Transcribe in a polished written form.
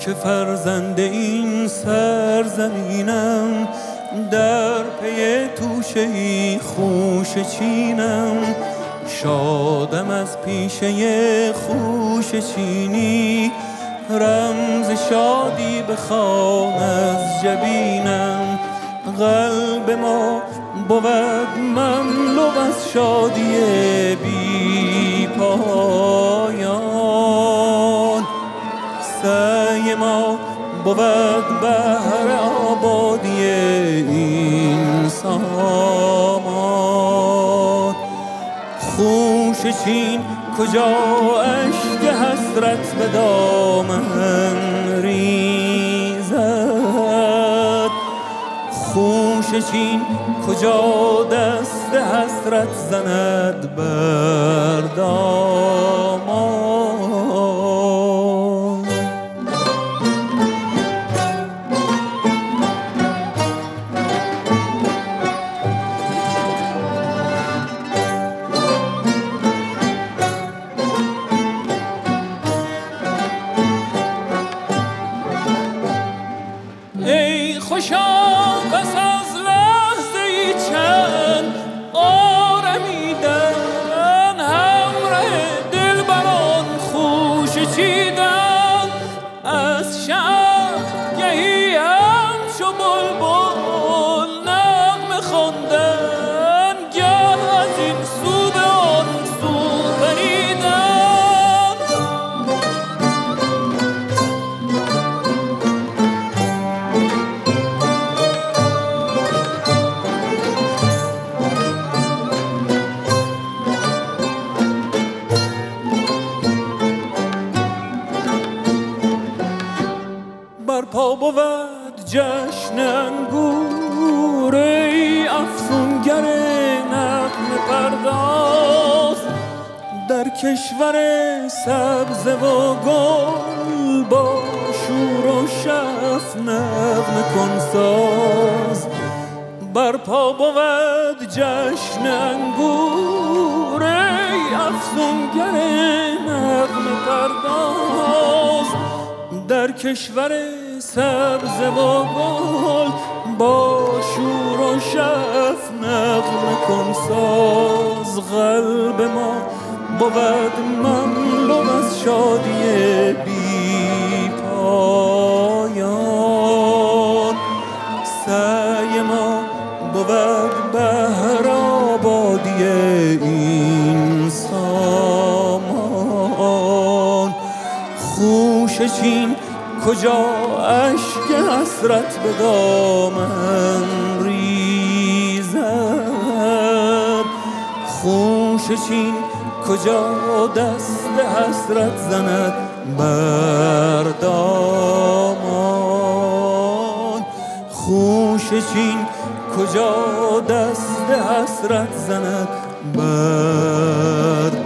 که فرزند این سرزمینم، در پی توشه خوشه چینم. شادم از پیشه خوشه چینی، رمز شادی بخوان از جبینم. قلب ما بود مملو از شادی بی پایان. سعی ما بود بهر آبادی این سامان. خوشه چین کجا اشک حسرت به دامن ریزد، خوشه چین کجا دست حسرت زند بر دامان. ای خوشا پس از لحظه‌ای چند آرمیدن، همراه دلبران خوشه چیدن. از شب گهی همچو بلبل نغمه خواندن، گه از این سو به آن سو پریدن. برپا بود جشن انگور، ای افسونگر نغمه پرداز. در کشور سبز و گل با شور و شف نغمه کن ساز. برپا بود جشن انگور، ای افسونگر نغمه پرداز. در کشور سبز و گل با شور و شف نغمه کن ساز. قلب ما بود مملو از شادی بی پایان. سعی ما بود بهر آبادی این سامان. خوشه چین کجا اشک حسرت به دامن ریزد، خوشه چین کجا دست حسرت زند بر دامان. خوشه چین کجا دست حسرت زند بر